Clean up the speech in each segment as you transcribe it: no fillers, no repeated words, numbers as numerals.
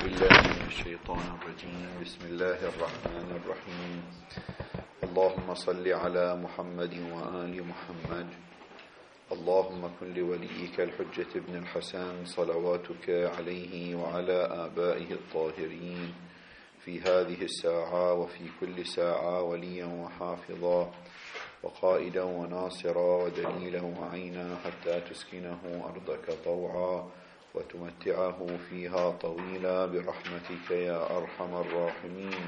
بالله من الشيطان الرجيم. بسم الله الرحمن الرحيم. اللهم صل على محمد وآل محمد. اللهم كن لوليك الحجة ابن الحسن صلواتك عليه وعلى آبائه الطاهرين في هذه الساعة وفي كل ساعة وليا وحافظا وقائدا وناصرا ودليلا وعينا حتى تسكنه أرضك طوعا وتمتعه فيها طويلا برحمتك يا أرحم الراحمين.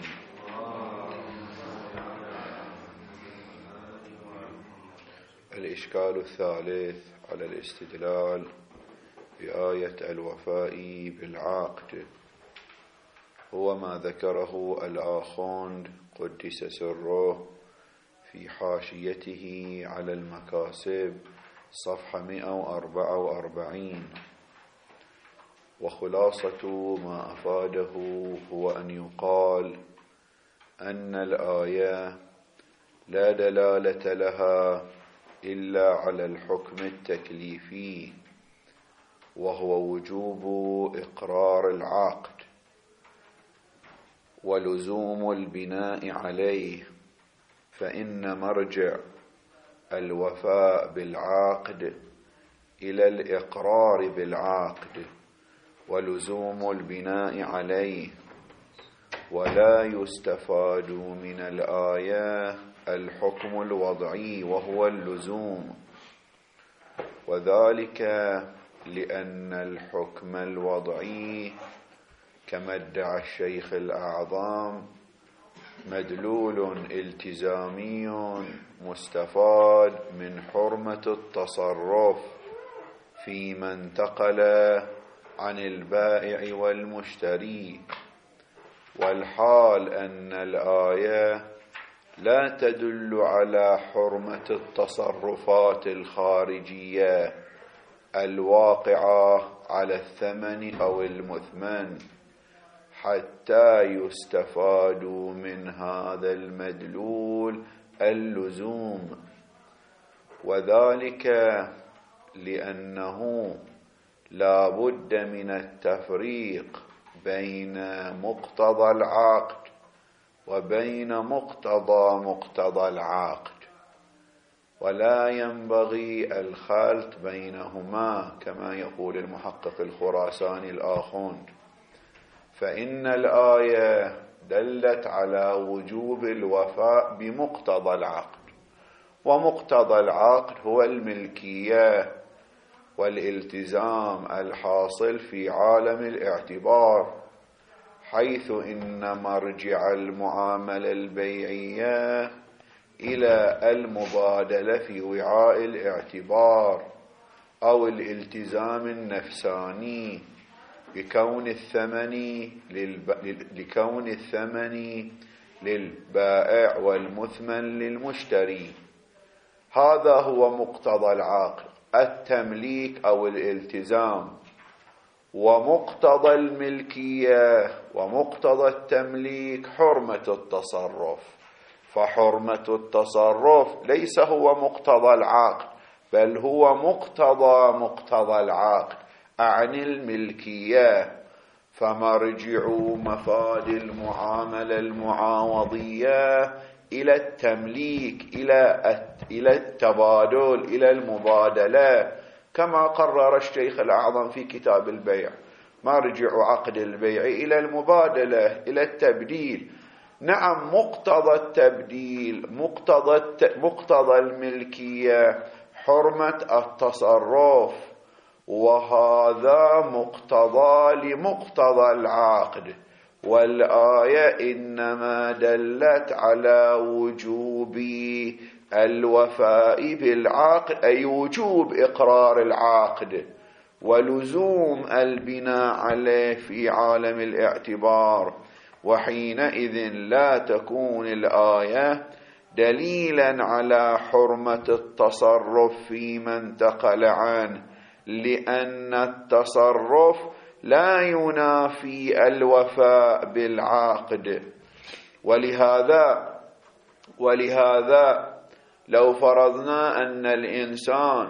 الإشكال الثالث على الاستدلال بآية الوفاء بالعقد هو ما ذكره الآخوند قدس سره في حاشيته على المكاسب صفحة 144. وخلاصة ما أفاده هو أن يقال أن الآية لا دلالة لها إلا على الحكم التكليفي وهو وجوب إقرار العقد ولزوم البناء عليه، فإن مرجع الوفاء بالعقد إلى الإقرار بالعقد ولزوم البناء عليه، ولا يستفاد من الآية الحكم الوضعي وهو اللزوم، وذلك لأن الحكم الوضعي كما ادعى الشيخ الأعظم مدلول التزامي مستفاد من حرمة التصرف فيما انتقل عن البائع والمشتري، والحال أن الآية لا تدل على حرمة التصرفات الخارجية الواقعة على الثمن أو المثمن حتى يستفاد من هذا المدلول اللزوم، وذلك لأنه لا بد من التفريق بين مقتضى العقد وبين مقتضى العقد، ولا ينبغي الخلط بينهما كما يقول المحقق الخراساني الآخوند، فإن الآية دلت على وجوب الوفاء بمقتضى العقد، ومقتضى العقد هو الملكية والالتزام الحاصل في عالم الاعتبار، حيث إن مرجع المعاملة البيعية إلى المبادلة في وعاء الاعتبار أو الالتزام النفساني لكون الثمن للبائع والمثمن للمشتري. هذا هو مقتضى العقد التمليك أو الالتزام، ومقتضى الملكية ومقتضى التمليك حرمة التصرف، فحرمة التصرف ليس هو مقتضى العقد بل هو مقتضى العقد أعني الملكية، فمرجع مفاد المعاملة المعاوضية إلى التمليك إلى التبادل إلى المبادلة، كما قرر الشيخ الأعظم في كتاب البيع مرجع عقد البيع إلى المبادلة إلى التبديل. نعم، مقتضى التبديل مقتضى الملكية حرمة التصرف، وهذا مقتضى لمقتضى العقد، والآية إنما دلت على وجوب الوفاء بالعقد أي وجوب إقرار العقد ولزوم البناء عليه في عالم الاعتبار، وحينئذ لا تكون الآية دليلا على حرمة التصرف فيما انتقل عنه، لأن التصرف لا ينافي الوفاء بالعقد. ولهذا لو فرضنا أن الإنسان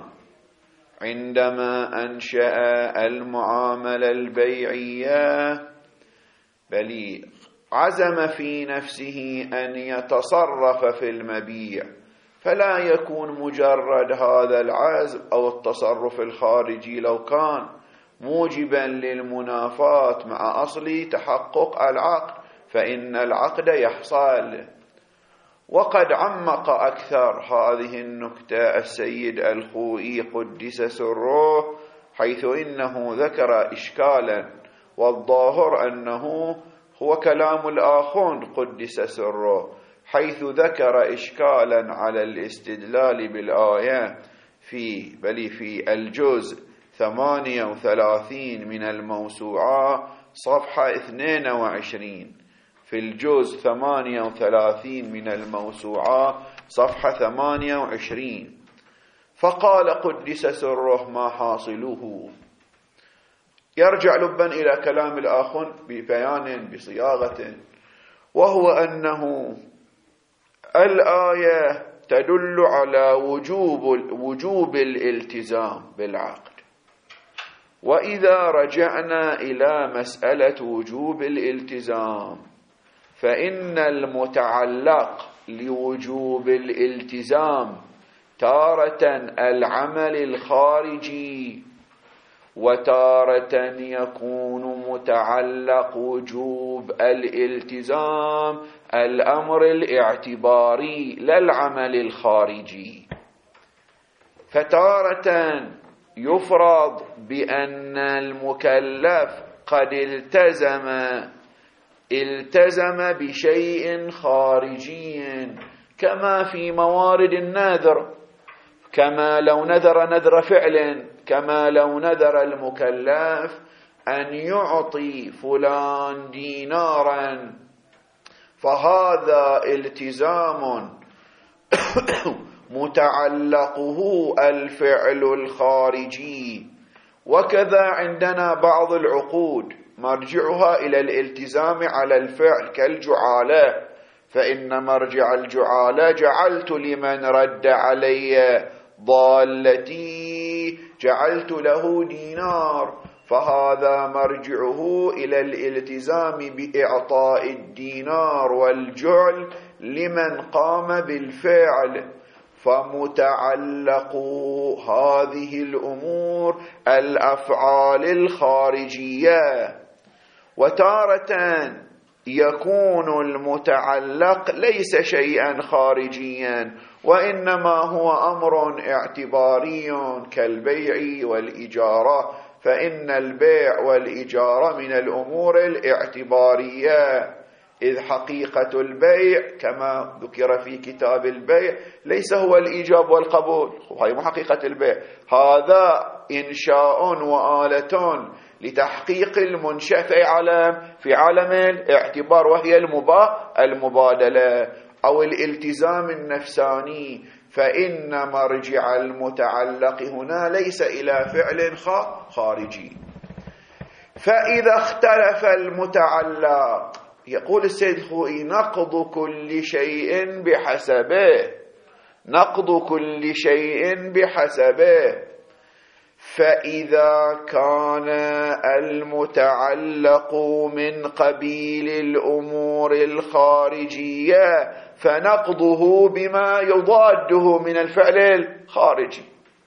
عندما أنشأ المعاملة البيعية بل عزم في نفسه أن يتصرف في المبيع، فلا يكون مجرد هذا العزم أو التصرف الخارجي لو كان موجبا للمنافاة مع أصل تحقق العقد فإن العقد يحصل. وقد عمق أكثر هذه النكتة السيد الخوئي قدس سره، حيث إنه ذكر إشكالا، والظاهر أنه هو كلام الآخون قدس سره، حيث ذكر إشكالا على الاستدلال بالآية في الجزء 38 من الموسوعة صفحة 22، في الجزء 38 من الموسوعة صفحة 28. فقال قدس سره ما حاصله، يرجع لبا إلى كلام الآخر ببيان بصياغة، وهو أنه الآية تدل على وجوب الالتزام بالعقد. وإذا رجعنا إلى مسألة وجوب الالتزام فإن المتعلق لوجوب الالتزام تارة العمل الخارجي، وتارة يكون متعلق وجوب الالتزام الأمر الاعتباري لا العمل الخارجي. فتارة يفرض بأن المكلف قد التزم بشيء خارجي، كما في موارد النذر، كما لو نذر فعل، كما لو نذر المكلف أن يعطي فلان دينارا، فهذا التزام متعلقه الفعل الخارجي. وكذا عندنا بعض العقود مرجعها إلى الالتزام على الفعل كالجعالة، فإن مرجع الجعالة جعلت لمن رد علي ضالتي جعلت له دينار، فهذا مرجعه إلى الالتزام بإعطاء الدينار والجعل لمن قام بالفعل. فمتعلق هذه الأمور الأفعال الخارجية. وتارة يكون المتعلق ليس شيئا خارجيا، وإنما هو أمر اعتباري كالبيع والإجارة، فإن البيع والإجارة من الأمور الاعتبارية، إذ حقيقة البيع كما ذكر في كتاب البيع ليس هو الإيجاب والقبول، هذه مو حقيقة البيع، هذا إنشاء وآلة لتحقيق المنشأ في عالم الاعتبار، وهي المبادلة أو الالتزام النفساني. فإن مرجع المتعلق هنا ليس إلى فعل خارجي. فإذا اختلف المتعلق، يقول السيد الخوئي نقض كل شيء بحسبه، نقض كل شيء بحسبه. فإذا كان المتعلق من قبيل الأمور الخارجية فنقضه بما يضاده من الفعل الخارجي.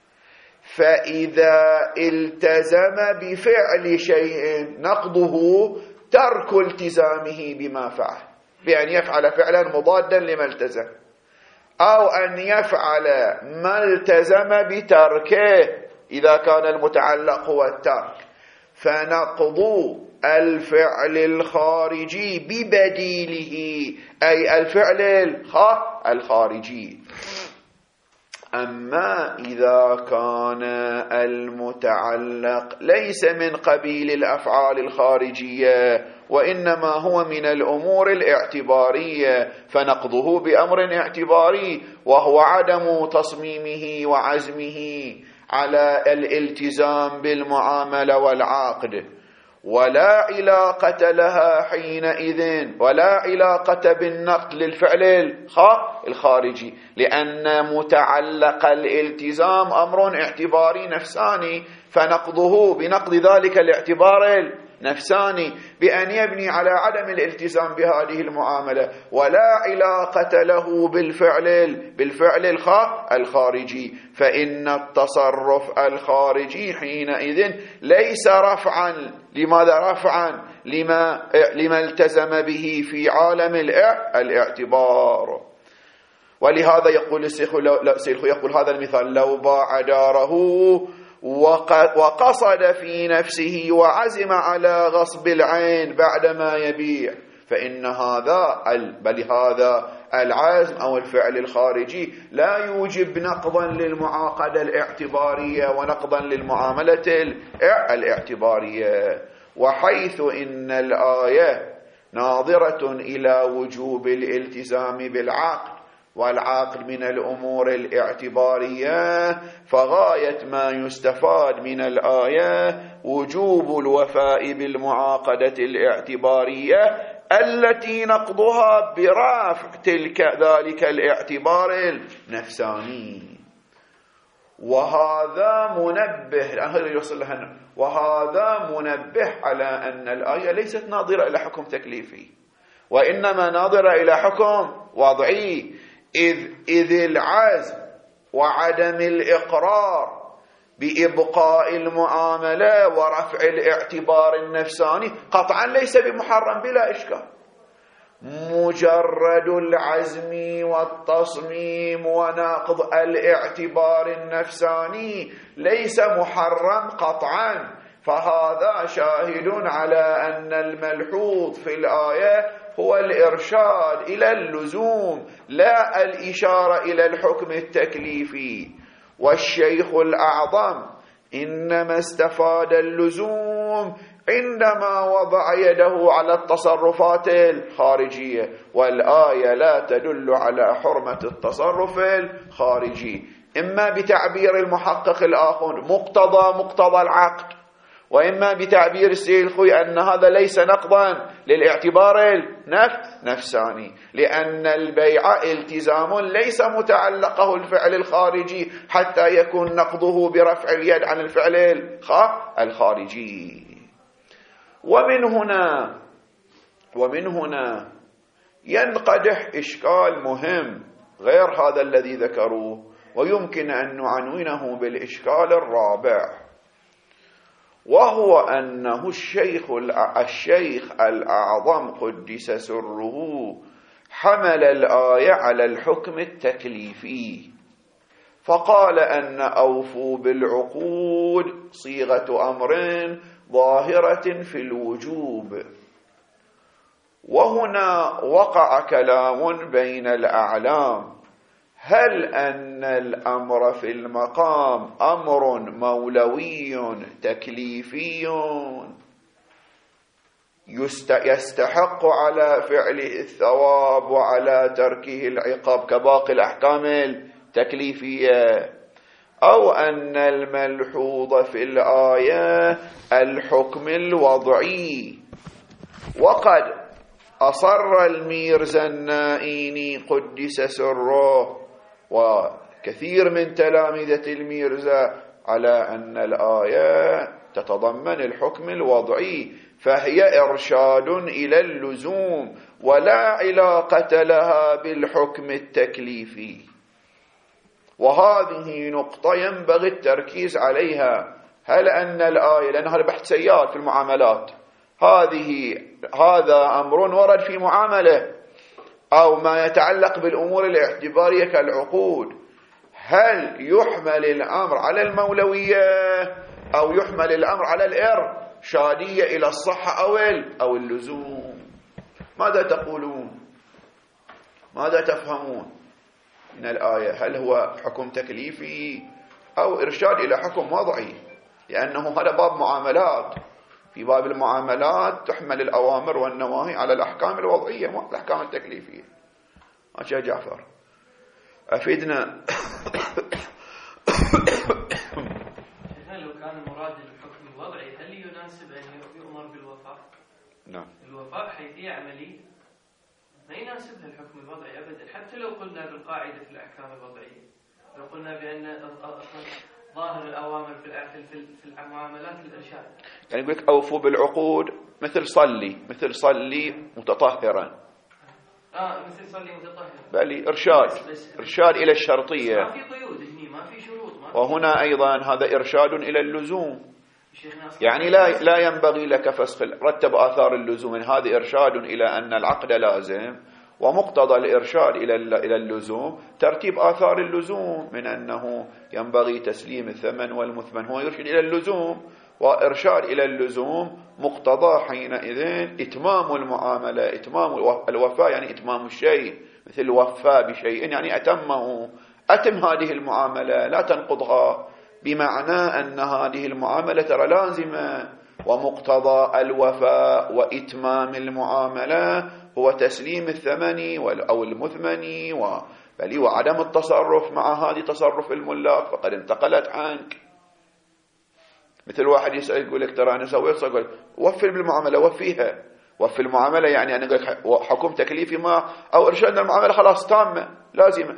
فإذا التزم بفعل شيء نقضه ترك التزامه بما فعل، بأن يفعل فعلا مضادا لما التزم، أو أن يفعل ما التزم بتركه إذا كان المتعلق هو الترك. فنقض الفعل الخارجي ببديله، أي الفعل الخارجي. أما إذا كان المتعلق ليس من قبيل الأفعال الخارجية وإنما هو من الأمور الاعتبارية فنقضه بأمر اعتباري، وهو عدم تصميمه وعزمه على الالتزام بالمعاملة والعقد، ولا علاقة لها حينئذ، ولا علاقة بالنقد للفعل الخارجي، لأن متعلق الالتزام أمر اعتباري نفساني، فنقضه بنقض ذلك الاعتبار نفساني بأن يبني على عدم الالتزام بهذه المعاملة ولا علاقة له بالفعل الخارجي، فإن التصرف الخارجي حينئذ ليس رفعا. لماذا رفعا؟ لما التزم به في عالم الاعتبار. ولهذا يقول الشيخ يقول هذا المثال: لو باع داره وقصد في نفسه وعزم على غصب العين بعدما يبيع، فإن هذا العزم أو الفعل الخارجي لا يوجب نقضا للمعاقدة الاعتبارية ونقضا للمعاملة الاعتبارية. وحيث إن الآية ناظرة إلى وجوب الالتزام بالعقد، والعقد من الأمور الاعتبارية، فغاية ما يستفاد من الآية وجوب الوفاء بالمعاقدة الاعتبارية التي نقضها برفع ذلك الاعتبار النفساني. وهذا منبه على أن الآية ليست ناظرة إلى حكم تكليفي، وإنما ناظرة إلى حكم وضعي، إذ العزم وعدم الإقرار بإبقاء المعاملة ورفع الاعتبار النفساني قطعا ليس بمحرم بلا إشكال. مجرد العزم والتصميم ونقض الاعتبار النفساني ليس محرم قطعا، فهذا شاهد على أن الملحوظ في الآية هو الإرشاد إلى اللزوم لا الإشارة إلى الحكم التكليفي. والشيخ الأعظم إنما استفاد اللزوم عندما وضع يده على التصرفات الخارجية، والآية لا تدل على حرمة التصرف الخارجي، إما بتعبير المحقق الآخر مقتضى العقد، وإما بتعبير السيلخوي أن هذا ليس نقضا للاعتبار النفساني، لأن البيع التزام ليس متعلقه الفعل الخارجي حتى يكون نقضه برفع اليد عن الفعل الخارجي. ومن هنا ينقدح إشكال مهم غير هذا الذي ذكروه، ويمكن أن نعنونه بالإشكال الرابع، وهو أنه الشيخ الأعظم قدس سره حمل الآية على الحكم التكليفي، فقال أن أوفوا بالعقود صيغة أمر ظاهرة في الوجوب. وهنا وقع كلام بين الأعلام: هل أن الأمر في المقام أمر مولوي تكليفي يستحق على فعله الثواب وعلى تركه العقاب كباقي الأحكام التكليفية، أو أن الملحوظ في الآية الحكم الوضعي؟ وقد أصر الميرزا النائيني قدس سره وكثير من تلامذة الميرزا على أن الآية تتضمن الحكم الوضعي، فهي إرشاد إلى اللزوم ولا علاقة لها بالحكم التكليفي. وهذه نقطة ينبغي التركيز عليها. هل أن الآية، لأن هذا بحث سيال في المعاملات، هذا أمر ورد في معاملة أو ما يتعلق بالأمور الاعتبارية كالعقود، هل يحمل الأمر على المولوية أو يحمل الأمر على الإرشادية إلى الصحة أو اللزوم؟ ماذا تقولون؟ ماذا تفهمون من الآية؟ هل هو حكم تكليفي أو إرشاد إلى حكم وضعي؟ لأنه هذا باب معاملات، في باب المعاملات تحمل الأوامر والنواهي على الأحكام الوضعية مو الأحكام التكليفية. أشياء جعفر أفيدنا. لو كان مراد الحكم الوضعي هل يناسب أن يؤمر بالوفاء؟ نعم. الوفاء حيثية عملي ما يناسبها الحكم الوضعي أبدا، حتى لو قلنا بالقاعدة في الأحكام الوضعية، لو قلنا بأن ظاهر الأوامر في المعاملات الإرشاد. يعني يقول لك أوفوا بالعقود، مثل صلي متطهرا. مثل صلي متطهرا. بل إرشاد إلى الشرطية. ما في قيود هنا، ما في شروط. وهنا أيضا هذا إرشاد إلى اللزوم. يعني لا ينبغي لك فسخ، رتب آثار اللزوم، هذا إرشاد إلى أن العقد لازم، ومقتضى الإرشاد إلى اللزوم ترتيب آثار اللزوم من أنه ينبغي تسليم الثمن والمثمن، هو يرشد إلى اللزوم، وإرشاد إلى اللزوم مقتضى حينئذ إتمام المعاملة، إتمام الوفاء يعني إتمام الشيء، مثل وفى بشيء يعني أتمه، أتم هذه المعاملة لا تنقضها، بمعنى أن هذه المعاملة ترى لازمة، ومقتضى الوفاء وإتمام المعاملة هو تسليم الثمن أو المثمن بل وعدم التصرف مع هذه تصرف الملاك فقد انتقلت عنك. مثل واحد يسأل يقول لك ترى أنا سويت، يقول وفي بالمعاملة، وفيها، وفي المعاملة يعني أنا أقول لك حكم تكليفي ما أو إرشاد المعاملة خلاص تامة لازمة.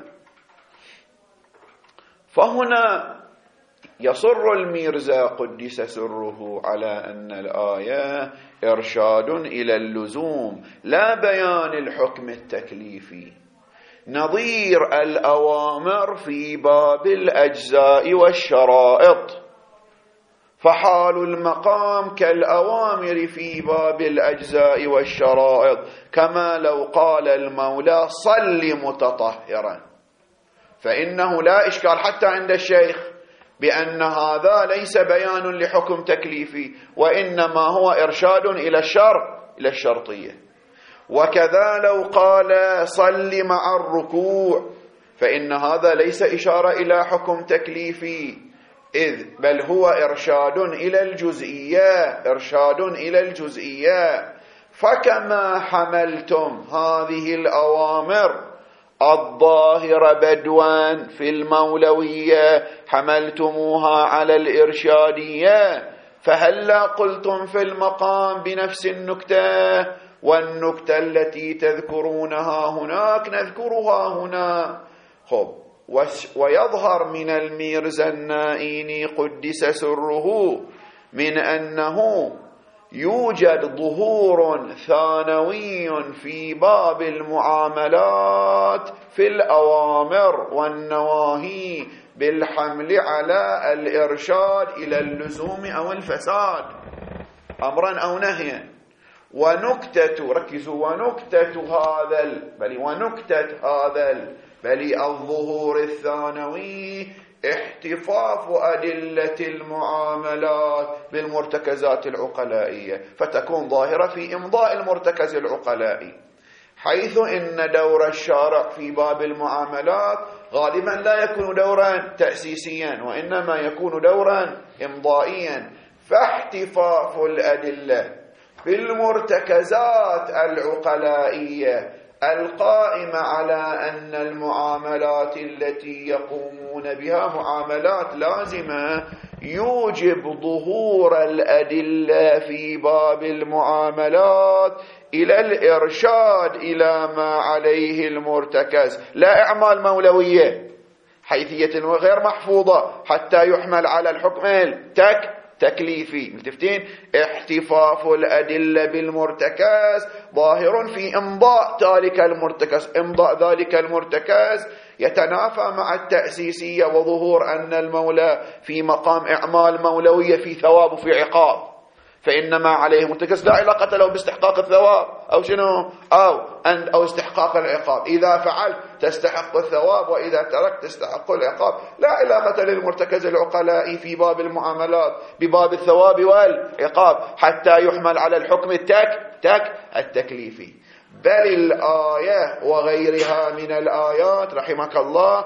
فهنا يصر الميرزا قدس سره على أن الآية إرشاد إلى اللزوم لا بيان الحكم التكليفي، نظير الأوامر في باب الأجزاء والشرائط، فحال المقام كالأوامر في باب الأجزاء والشرائط، كما لو قال المولى صل متطهرا، فإنه لا إشكال حتى عند الشيخ بأن هذا ليس بيان لحكم تكليفي، وإنما هو إرشاد إلى الشرطية. وكذا لو قال صل مع الركوع، فإن هذا ليس إشارة إلى حكم تكليفي، بل هو إرشاد إلى الجزئية. فكما حملتم هذه الأوامر الظاهرة بدوا في المولوية حملتموها على الإرشادية، فهلا قلتم في المقام بنفس النكتة، والنكتة التي تذكرونها هناك نذكرها هنا. ويظهر من الميرزا النائيني قدس سره من أنه يوجد ظهور ثانوي في باب المعاملات في الأوامر والنواهي بالحمل على الإرشاد إلى اللزوم أو الفساد أمرا أو نهيا. ونكتة، ركزوا، ونكتة هذا بل الظهور الثانوي احتفاف أدلة المعاملات بالمرتكزات العقلائية، فتكون ظاهرة في إمضاء المرتكز العقلائي، حيث إن دور الشارع في باب المعاملات غالبا لا يكون دورا تأسيسيا، وإنما يكون دورا إمضائيا. فاحتفاف الأدلة بالمرتكزات العقلائية القائمة على أن المعاملات التي يقومون بها معاملات لازمة يوجب ظهور الأدلة في باب المعاملات إلى الإرشاد إلى ما عليه المرتكز، لا إعمال مولوية حيثية غير محفوظة حتى يحمل على الحكم تكليفي. متفتين؟ احتفاف الأدلة بالمرتكز ظاهر في إمضاء ذلك المرتكز يتنافى مع التأسيسية وظهور أن المولى في مقام إعمال مولوية في ثواب وفي عقاب، فإنما عليه مرتكز لا علاقة له باستحقاق الثواب أو شنو أو استحقاق العقاب. إذا فعلت تستحق الثواب، وإذا تركت تستحق العقاب. لا علاقة للمرتكز العقلاء في باب المعاملات بباب الثواب والعقاب حتى يحمل على الحكم التكليفي. بل الآية وغيرها من الآيات رحمك الله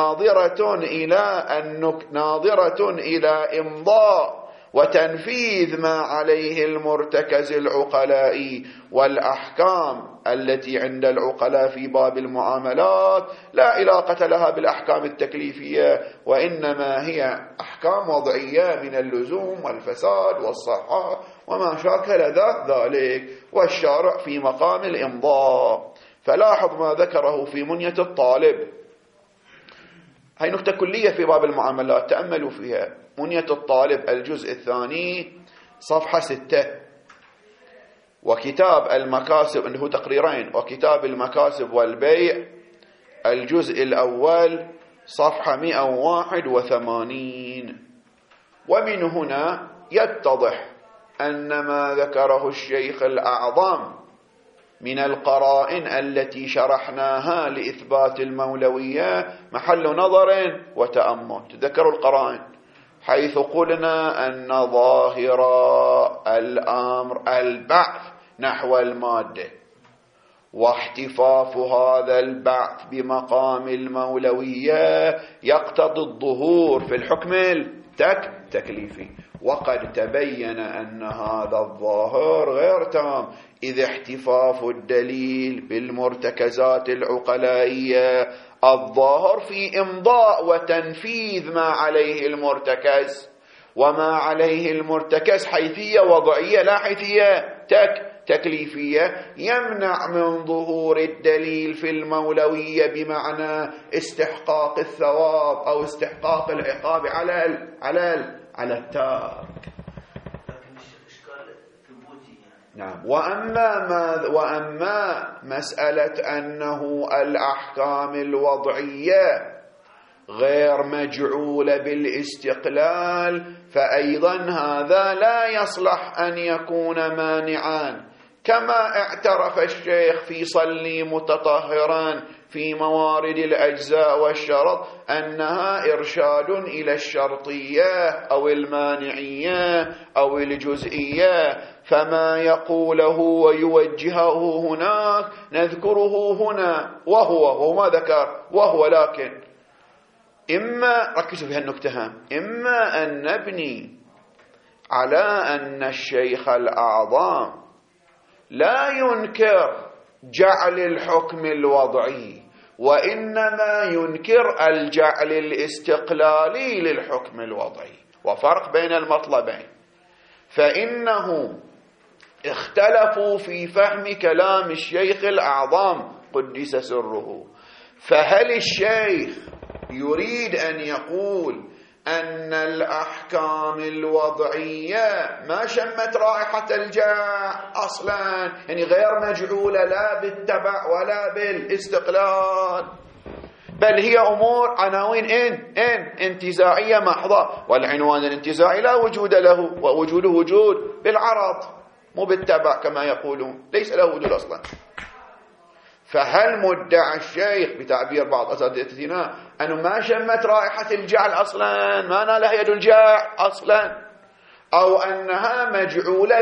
ناظرة إلى إمضاء وتنفيذ ما عليه المرتكز العقلاء، والأحكام التي عند العقلاء في باب المعاملات لا علاقة لها بالأحكام التكليفية، وإنما هي أحكام وضعية من اللزوم والفساد والصحة وما شاكل ذلك، والشارع في مقام الإمضاء. فلاحظ ما ذكره في منية الطالب هاي نكتة كلية في باب المعاملات، تأملوا فيها. منية الطالب الجزء الثاني صفحة 6، وكتاب المكاسب انه تقريرين، وكتاب المكاسب والبيع الجزء الأول صفحة 181. ومن هنا يتضح أن ما ذكره الشيخ الأعظم من القرائن التي شرحناها لإثبات المولوية محل نظر وتأمل. تذكروا القرائن حيث قلنا أن ظاهر الأمر البعث نحو المادة، واحتفاف هذا البعث بمقام المولوية يقتضي الظهور في الحكم التكليفي. وقد تبين أن هذا الظاهر غير تام، إذ احتفاف الدليل بالمرتكزات العقلائية الظاهر في إمضاء وتنفيذ ما عليه المرتكز، وما عليه المرتكز حيثية وضعية لا حيثية تكليفية، يمنع من ظهور الدليل في المولوية بمعنى استحقاق الثواب أو استحقاق العقاب على التارك. نعم. وأما مسألة أنه الأحكام الوضعية غير مجعولة بالاستقلال، فأيضا هذا لا يصلح أن يكون مانعا، كما اعترف الشيخ في صلي متطهرا في موارد الأجزاء والشرط أنها إرشاد إلى الشرطية أو المانعية أو الجزئية، فما يقوله ويوجهه هناك نذكره هنا، وهو ما ذكر، وهو لكن إما ركزوا في هالنكتة، إما أن نبني على أن الشيخ الأعظم لا ينكر جعل الحكم الوضعي، وإنما ينكر الجعل الاستقلالي للحكم الوضعي، وفرق بين المطلبين. فإنه اختلفوا في فهم كلام الشيخ الأعظم قدس سره. فهل الشيخ يريد أن يقول أن الأحكام الوضعية ما شمت رائحة الجاع أصلا، يعني غير مجعولة لا بالتبع ولا بالاستقلال، بل هي أمور عناوين انتزاعية محضة، والعنوان الانتزاعي لا وجود له، ووجوده وجود بالعرض مو بالتبع كما يقولون، ليس له وجود أصلا. فهل مدعي الشيخ بتعبير بعض أساتذتنا أنه ما شمت رائحة الجعل أصلا، ما نالها يد الجاع أصلا، أو أنها مجعولة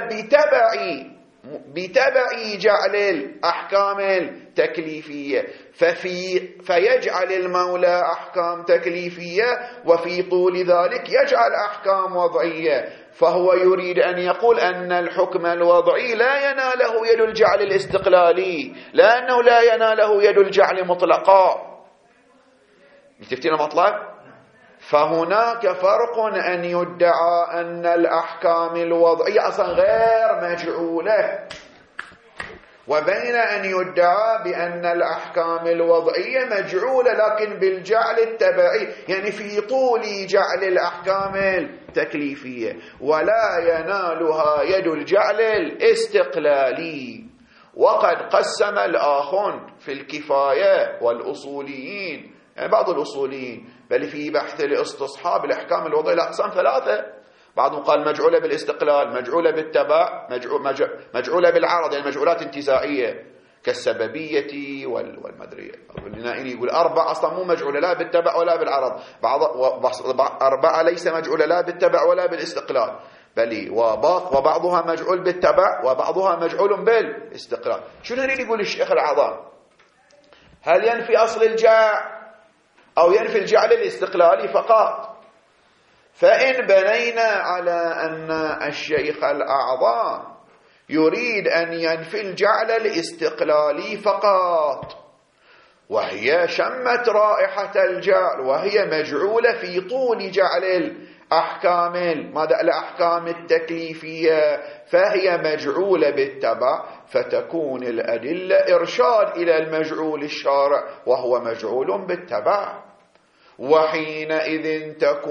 بتبع جعل الأحكام التكليفية، فيجعل المولى أحكام تكليفية وفي طول ذلك يجعل أحكام وضعية. فهو يريد أن يقول أن الحكم الوضعي لا يناله يد الجعل الاستقلالي، لأنه لا يناله يد الجعل مطلقا. متفتين مطلق؟ فهناك فرق أن يدعى أن الأحكام الوضعية أصلا غير مجعولة، وبين أن يدعى بأن الأحكام الوضعية مجعولة لكن بالجعل التبعي، يعني في طول جعل الأحكام التكليفية، ولا ينالها يد الجعل الاستقلالي. وقد قسم الآخون في الكفاية والأصوليين، يعني بعض الأصوليين بل في بحث الاستصحاب الأحكام الوضعية لأقسام ثلاثة. بعضهم قال مجعولة بالاستقلال، مجعولة بالتبع، مجعولة بالعرض، يعني مجعولات انتزاعية كالسببية والمدرية. النائين يقول 4 أصلا مو مجعولة لا بالتبع ولا بالعرض، 4 ليس مجعولة لا بالتبع ولا بالاستقلال، بل وبعضها مجعول بالتبع وبعضها مجعول بالاستقلال. شو نريد يقول الشيخ الأعظم؟ هل ينفي أصل الجاع أو ينفي الجعل الاستقلالي فقط؟ فإن بنينا على أن الشيخ الأعظم يريد أن ينفي الجعل الاستقلالي فقط، وهي شمت رائحة الجعل وهي مجعولة في طول جعل الأحكام التكليفية، فهي مجعولة بالتبع، فتكون الأدلة إرشاد إلى المجعول الشارع وهو مجعول بالتبع. وحينئذ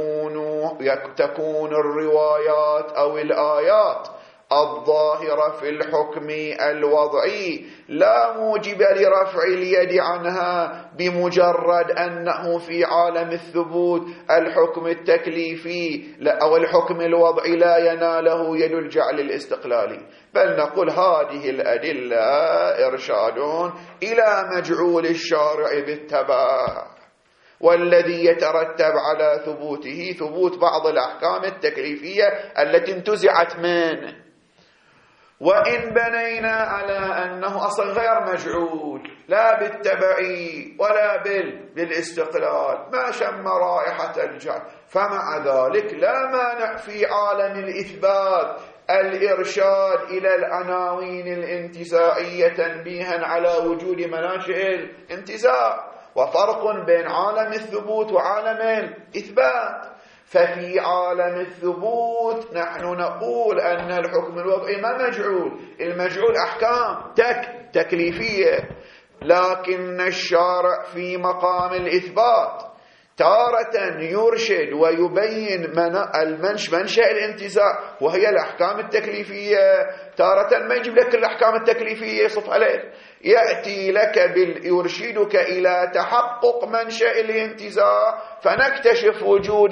تكون الروايات أو الآيات الظاهرة في الحكم الوضعي لا موجب لرفع اليد عنها بمجرد أنه في عالم الثبوت الحكم التكليفي أو الحكم الوضعي لا يناله يد الجعل الاستقلالي، بل نقول هذه الأدلة إرشاد إلى مجعول الشارع بالتبع، والذي يترتب على ثبوته ثبوت بعض الأحكام التكليفية التي انتزعت منه. وإن بنينا على أنه أصلا غير مجعول لا بالتبعي ولا بالاستقلال ما شم رائحة الجعل، فمع ذلك لا مانع في عالم الإثبات الإرشاد إلى العناوين الانتزاعية تنبيها على وجود مناشئ الانتزاع، وفرق بين عالم الثبوت وعالم الإثبات. ففي عالم الثبوت نحن نقول أن الحكم الوضعي ما مجعول، المجعول أحكام تكليفية، لكن الشارع في مقام الإثبات تارة يرشد ويبين منشأ الانتزاع وهي الأحكام التكليفية، تارة ما يجيب لك الأحكام التكليفية يصف عليه، يأتي لك يرشدك إلى تحقق منشأ الانتزاع فنكتشف وجود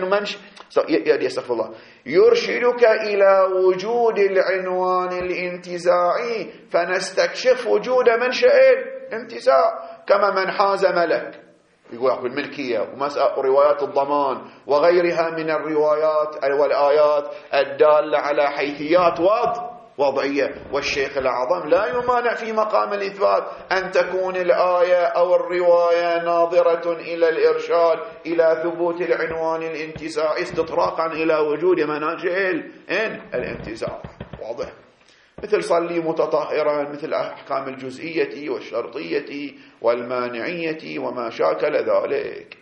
يرشدك إلى وجود العنوان الانتزاعي فنستكشف وجود منشأ الانتزاع، كما من حاز ملك يقول الملكية وروايات الضمان وغيرها من الروايات والآيات الدالة على حيثيات وضعية. والشيخ الأعظم لا يمانع في مقام الإثبات أن تكون الآية أو الرواية ناظرة إلى الإرشاد إلى ثبوت العنوان الانتزاعي استطراقا إلى وجود مناشئ الانتزاع، واضح؟ مثل صلي متطهرا، مثل أحكام الجزئية والشرطية والمانعية وما شاكل ذلك.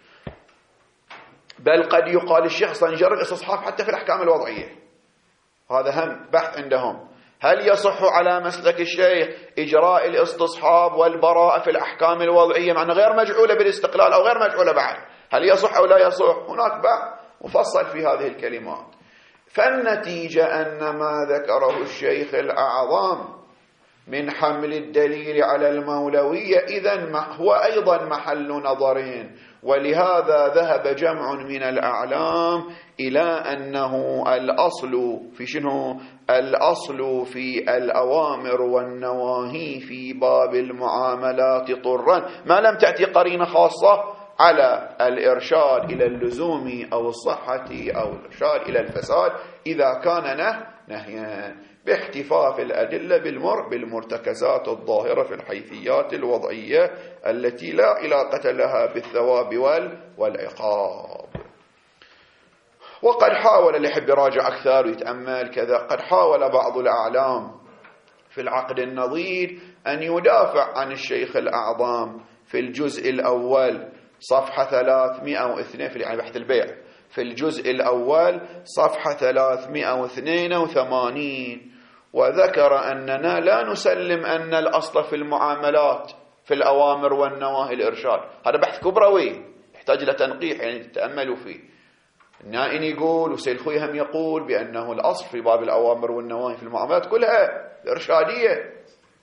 بل قد يقال الشيخ صنجر الاستصحاب حتى في الأحكام الوضعية، هذا هم بحث عندهم، هل يصح على مسلك الشيخ إجراء الاستصحاب والبراءة في الأحكام الوضعية مع أنها غير مجعولة بالاستقلال أو غير مجعولة بعد، هل يصح أو لا يصح؟ هناك بحث مفصل في هذه الكلمات. فالنتيجة أن ما ذكره الشيخ الأعظم من حمل الدليل على المولوية إذن هو أيضا محل نظرين، ولهذا ذهب جمع من الأعلام إلى أنه الأصل في شنو؟ الأصل في الأوامر والنواهي في باب المعاملات طرا ما لم تأتي قرينة خاصة على الإرشاد إلى اللزوم أو الصحة أو الإرشاد إلى الفساد إذا كان نهيا، باحتفاف الأدلة بالمرتكزات الظاهرة في الحيثيات الوضعية التي لا علاقة لها بالثواب والعقاب. وقد حاول اللي يحب يراجع أكثر ويتأمل كذا، قد حاول بعض الأعلام في العقد النظير أن يدافع عن الشيخ الأعظم في الجزء الأول صفحة 302 في يعني بحث البيع، في الجزء الأول صفحة 382، وذكر أننا لا نسلم أن الأصل في المعاملات في الأوامر والنواهي الإرشاد. هذا بحث كبروي يحتاج إلى تنقيح، يعني تتأملوا فيه. النائن يقول وسيد خوي هم يقول بأنه الأصل في باب الأوامر والنواهي في المعاملات كلها الإرشادية.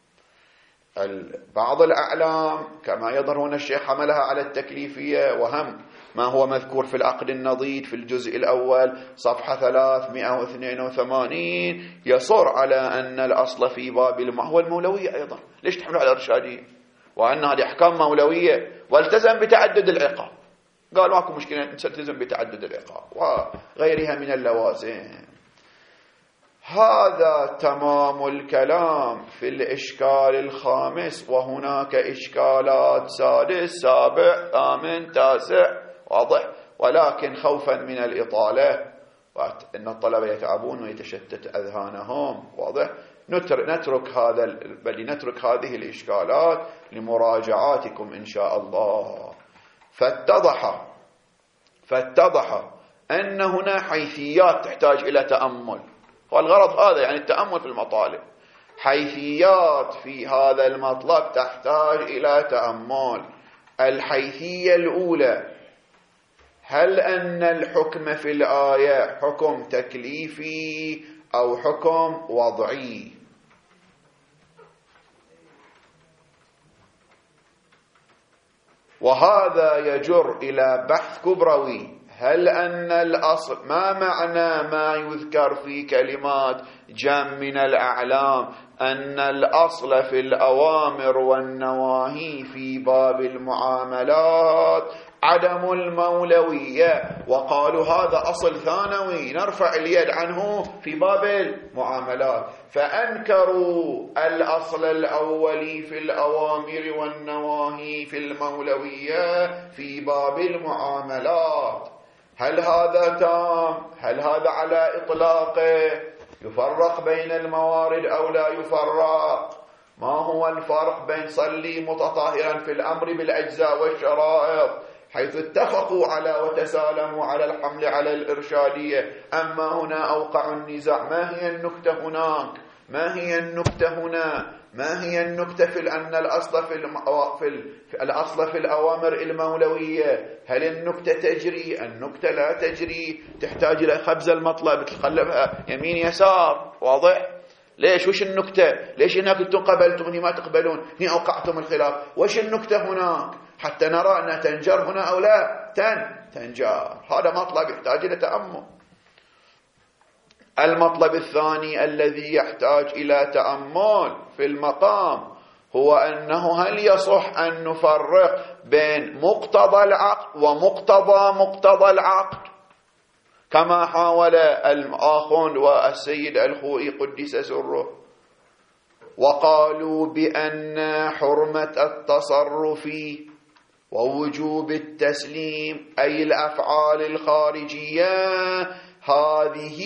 بعض الأعلام كما يظهر هنا الشيخ حملها على التكليفية، وهم ما هو مذكور في العقد النظير في الجزء الأول صفحة 382 يصر على أن الأصل في باب هو المولوية أيضا. ليش تحملوا على الإرشادية وأن هذه أحكام مولوية والتزم بتعدد العقاب؟ قال ماكو مشكلة نلتزم بتعدد العقاب وغيرها من اللوازم. هذا تمام الكلام في الإشكال الخامس، وهناك إشكالات سادس سابع ثامن تاسع، واضح؟ ولكن خوفا من الإطالة وأن الطلبة يتعبون ويتشتت أذهانهم، واضح؟ نترك هذه الإشكالات لمراجعاتكم إن شاء الله. فاتضح أن هنا حيثيات تحتاج إلى تأمل، والغرض هذا يعني التأمل في المطالب. حيثيات في هذا المطلب تحتاج إلى تأمل. الحيثية الأولى هل أن الحكم في الآية حكم تكليفي أو حكم وضعي؟ وهذا يجر إلى بحث كبروي. هل أن الأصل، ما معنى ما يذكر في كلمات جم من الأعلام أن الأصل في الأوامر والنواهي في باب المعاملات عدم المولوية، وقالوا هذا أصل ثانوي نرفع اليد عنه في باب المعاملات، فأنكروا الأصل الأولي في الأوامر والنواهي في المولوية في باب المعاملات. هل هذا تام؟ هل هذا على إطلاقه؟ يفرق بين الموارد أو لا يفرق؟ ما هو الفرق بين صلي متطهرا في الأمر بالأجزاء والشرائط حيث اتفقوا على وتسالموا على الحمل على الإرشادية، أما هنا أوقع النزاع. ما هي النكتة هناك؟ ما هي النكتة هنا؟ ما هي النكتة في أن الأصل في الأوامر المولوية؟ هل النكتة تجري؟ النكتة لا تجري، تحتاج إلى خبز المطلب تقلبها يمين يسار. واضح؟ ليش؟ وش النكتة؟ ليش هناك انتم قبلتم هنا ما تقبلون، هنا أوقعتم الخلاف؟ وش النكتة هناك حتى نرى أنها تنجر هنا أو لا تنجر؟ هذا مطلب يحتاج إلى تأمل. المطلب الثاني الذي يحتاج إلى تأمل في المقام هو أنه هل يصح أن نفرق بين مقتضى العقد ومقتضى العقد كما حاول الآخون والسيد الخوئي قدس سره، وقالوا بأن حرمة التصرف ووجوب التسليم أي الأفعال الخارجية هذه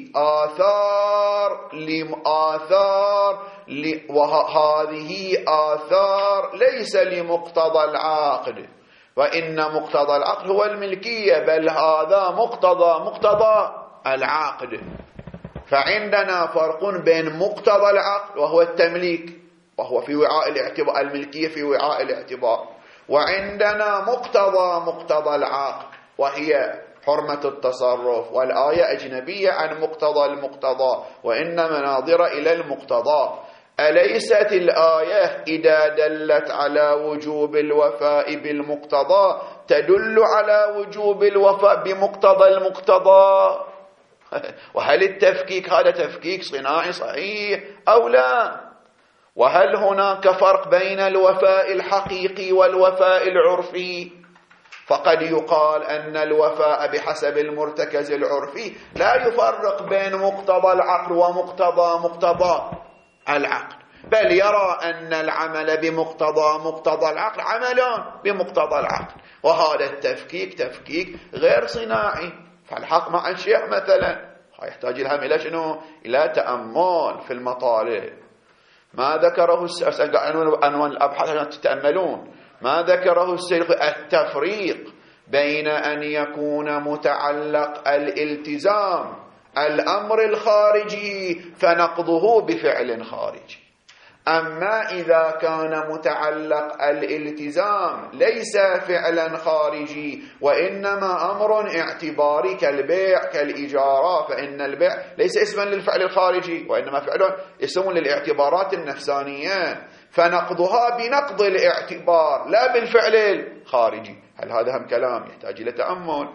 وهذه آثار ليس لمقتضى العقد، وإن مقتضى العقد هو الملكية، بل هذا مقتضى العقد. فعندنا فرق بين مقتضى العقد وهو التمليك وهو في وعاء الاعتبار، الملكية في وعاء الاعتبار، وعندنا مقتضى العقد وهي حرمة التصرف، والآية أجنبية عن مقتضى المقتضى وإنما ناظرة إلى المقتضى. أليست الآية إذا دلت على وجوب الوفاء بالمقتضى تدل على وجوب الوفاء بمقتضى المقتضى؟ وهل التفكيك هذا تفكيك صناعي صحيح أو لا؟ وهل هناك فرق بين الوفاء الحقيقي والوفاء العرفي؟ فقد يقال أن الوفاء بحسب المرتكز العرفي لا يفرق بين مقتضى العقد ومقتضى العقد، بل يرى أن العمل بمقتضى العقد عمل بمقتضى العقد، وهذا التفكيك تفكيك غير صناعي. فالحق مع الشيخ مثلا يحتاج لهم إلى شنو؟ إلى تأمل في المطالب. ما ذكره عنوان الأبحاث عشان تتأملون. ما ذكره السيد التفريق بين أن يكون متعلق الالتزام الأمر الخارجي فنقضه بفعل خارجي، أما إذا كان متعلق الالتزام ليس فعلا خارجي وإنما أمر اعتباري كالبيع كالإجارة، فإن البيع ليس اسما للفعل الخارجي وإنما فعل اسم للاعتبارات النفسانية، فنقضها بنقض الاعتبار لا بالفعل الخارجي. هل هذا هم كلام يحتاج إلى تأمل؟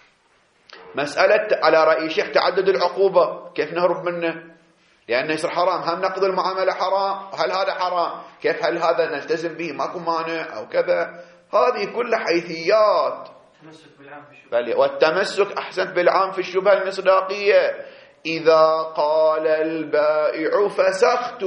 مسألة على رأي شيخ تعدد العقوبة كيف نهرب منه؟ لأنه يصير حرام، هم نقض المعاملة حرام، هل هذا حرام؟ كيف هل هذا نلتزم به ماكو مانع أو كذا؟ هذه كل حيثيات. والتمسك أحسنت بالعام في الشبهة المصداقية. إذا قال البائع فسخت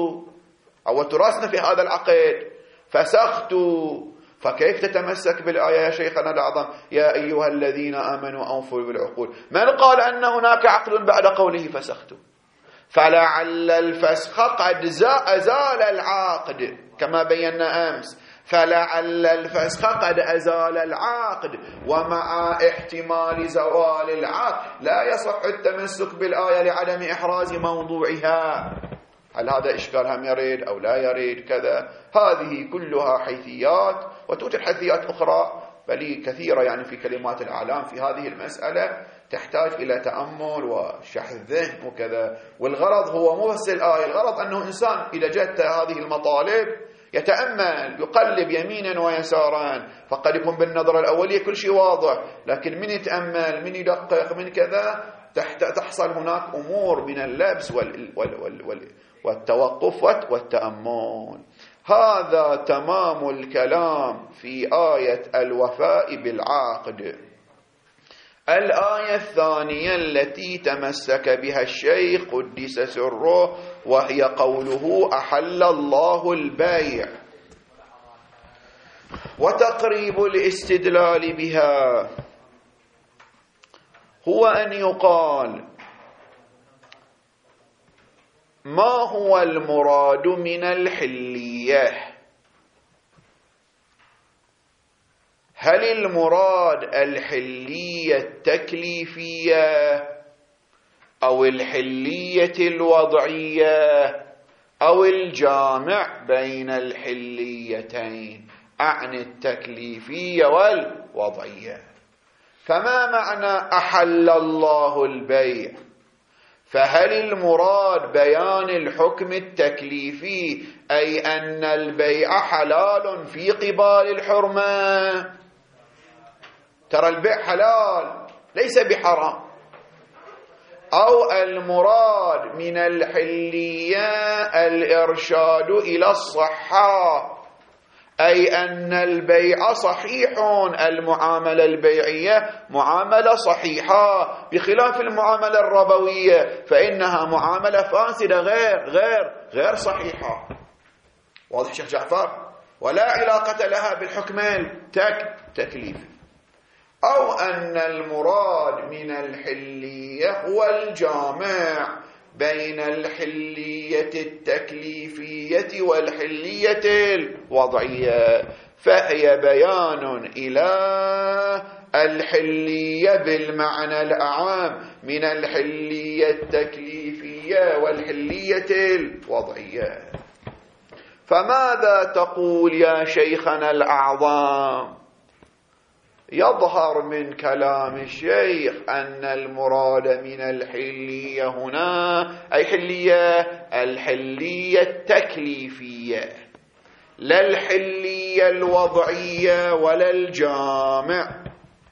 أو تراسنا في هذا العقد فسخت، فكيف تتمسك بالآية يا شيخنا الأعظم يا أيها الذين آمنوا أوفوا بالعقود؟ من قال أن هناك عقد بعد قوله فسخت؟ فلعل الفسخ قد أزال العقد كما بينا أمس، فلعل الفسخ قد أزال العقد، ومع احتمال زوال العقد لا يصح التمسك بالآية لعدم إحراز موضوعها. هل هذا إشكال هم يريد أو لا يريد كذا؟ هذه كلها حيثيات، وتوجد حيثيات أخرى بل كثيرة يعني في كلمات الأعلام في هذه المسألة تحتاج إلى تأمل وشح الذهن وكذا. والغرض هو مو بس الآية، الغرض أنه إنسان إذا جت هذه المطالب يتأمل، يقلب يمينا ويسارا، فقد يكون بالنظرة الأولية كل شيء واضح، لكن من يتأمل من يدقق من كذا تحصل هناك أمور من اللبس والتوقف والتأمل. هذا تمام الكلام في آية الوفاء بالعقد. الآية الثانية التي تمسك بها الشيخ قدس سره وهي قوله أحل الله البيع، وتقريب الاستدلال بها هو أن يقال ما هو المراد من الحلية؟ هل المراد الحلية التكليفية أو الحلية الوضعية أو الجامع بين الحليتين، أعني التكليفية والوضعية؟ فما معنى أحل الله البيع؟ فهل المراد بيان الحكم التكليفي أي أن البيع حلال في قبال الحرمة؟ ترى البيع حلال ليس بحرام. أو المراد من الحلية الإرشاد إلى الصحة أي أن البيع صحيح، المعاملة البيعية معاملة صحيحة بخلاف المعاملة الربوية فإنها معاملة فاسدة غير صحيحة. واضح شيخ جعفر؟ ولا علاقة لها بالحكم التكليفي. أو أن المراد من الحلية هو الجامع بين الحلية التكليفية والحلية الوضعية، فهي بيان إلى الحلية بالمعنى الأعام من الحلية التكليفية والحلية الوضعية. فماذا تقول يا شيخنا الأعظم؟ يظهر من كلام الشيخ أن المراد من الحلية هنا أي الحلية التكليفية، لا الحلية الوضعية ولا الجامع.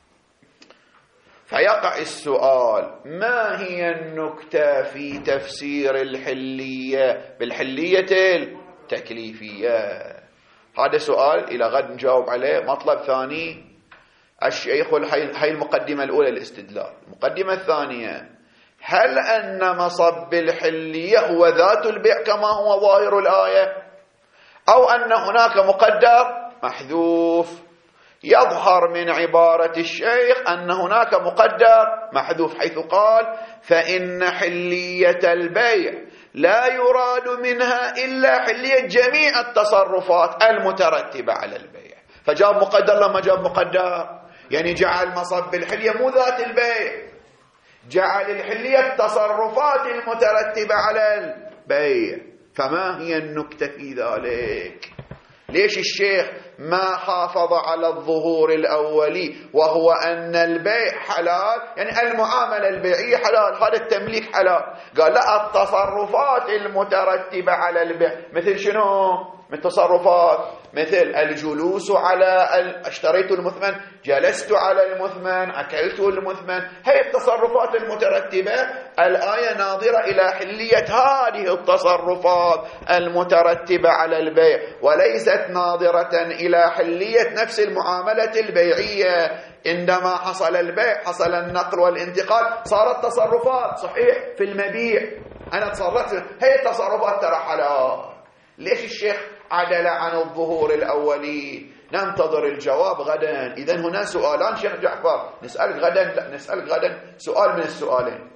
فيقع السؤال: ما هي النكتة في تفسير الحلية بالحلية التكليفية؟ هذا سؤال إلى غد نجاوب عليه. مطلب ثاني، الشيخ هاي المقدمة الأولى الاستدلال. المقدمة الثانية: هل أن مصب الحلية هو ذات البيع كما هو ظاهر الآية، أو أن هناك مقدر محذوف؟ يظهر من عبارة الشيخ أن هناك مقدر محذوف، حيث قال: فإن حلية البيع لا يراد منها إلا حلية جميع التصرفات المترتبة على البيع. فجاب مقدر لما جاب مقدر، يعني جعل مصب الحلية مو ذات البيع، جعل الحلية التصرفات المترتبة على البيع. فما هي النكتة في ذلك؟ ليش الشيخ ما حافظ على الظهور الأولي وهو أن البيع حلال، يعني المعاملة البيعية حلال، هذا التمليك حلال، قال لا التصرفات المترتبة على البيع مثل شنو؟ من تصرفات مثل الجلوس على اشتريت المثمن، جلست على المثمن، أكلت المثمن، هي التصرفات المترتبة. الآية ناظرة إلى حلية هذه التصرفات المترتبة على البيع، وليست ناظرة إلى حلية نفس المعاملة البيعية. عندما حصل البيع حصل النقل والانتقال، صارت تصرفات صحيح في المبيع، أنا تصرفت، هي التصرفات ترى حلال. ليش الشيخ عدل عن الظهور الأولي؟ ننتظر الجواب غدا. إذن هنا سؤالان شيخ جعفر، نسألك غدا سؤال من السؤالين،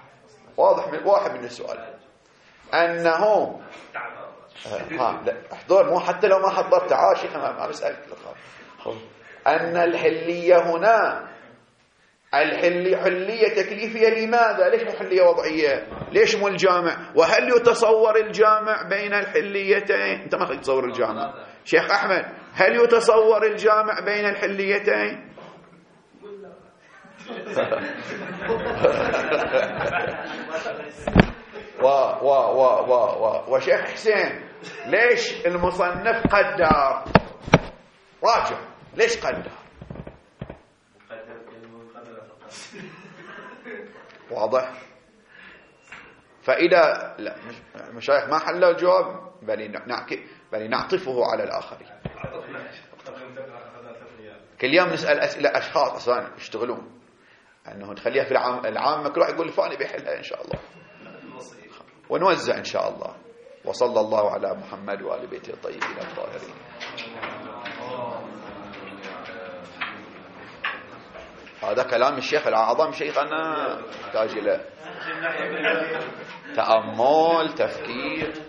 واحد من السؤالين أنه لا احضر، مو حتى لو ما حضرت تعال شيخ ما بسألك. أن الحلية هنا حلية تكليفية لماذا؟ ليش مو حلية وضعية؟ ليش مو الجامع؟ وهل يتصور الجامع بين الحليتين؟ أنت ما تتصور الجامع شيخ أحمد، هل يتصور الجامع بين الحليتين؟ وشيخ حسين ليش المصنف قدر؟ راجع ليش قدر؟ واضح؟ فإذا لا مشايخ ما حلوا الجواب بل نعطفه على الآخرين. كل يوم نسأل أسئلة أشخاص أصلا يشتغلون أنه نخليها في العامة كل واحد يقول الفلاني بيحلها إن شاء الله، ونوزع إن شاء الله. وصلى الله على محمد وآل بيته الطيبين الطاهرين. هذا كلام الشيخ الأعظم شيخنا، يحتاج إلى تأمل تفكير.